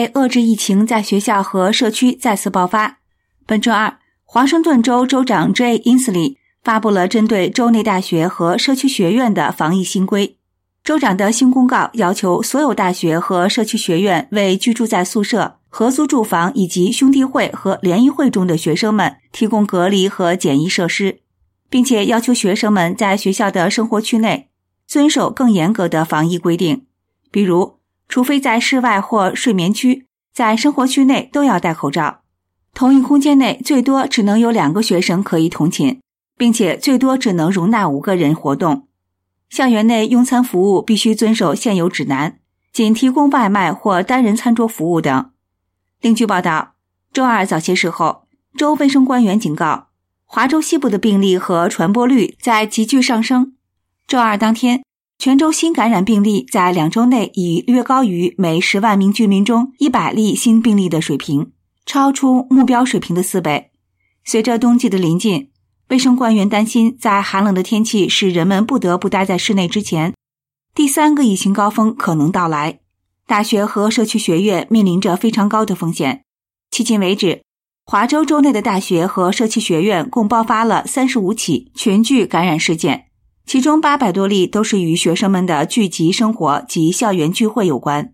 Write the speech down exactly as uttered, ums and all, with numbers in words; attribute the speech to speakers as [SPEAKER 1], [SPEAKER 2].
[SPEAKER 1] 为遏制疫情在学校和社区再次爆发，本周二，华盛顿州州长 Jay Inslee 发布了针对州内大学和社区学院的防疫新规。州长的新公告要求所有大学和社区学院为居住在宿舍、合租住房以及兄弟会和联谊会中的学生们提供隔离和检疫设施，并且要求学生们在学校的生活区内遵守更严格的防疫规定，比如，除非在室外或睡眠区，在生活区内都要戴口罩。同一空间内最多只能有两个学生可以同寝，并且最多只能容纳五个人活动。校园内用餐服务必须遵守现有指南，仅提供外卖或单人餐桌服务等。另据报道，周二早些时候，州卫生官员警告，华州西部的病例和传播率在急剧上升。周二当天，全州新感染病例在两周内已略高于每十万名居民中一百例新病例的水平，超出目标水平的四倍。随着冬季的临近，卫生官员担心在寒冷的天气使人们不得不待在室内之前，第三个疫情高峰可能到来。大学和社区学院面临着非常高的风险。迄今为止，华州州内的大学和社区学院共爆发了三十五起群聚感染事件，其中八百多例都是与学生们的聚集生活及校园聚会有关。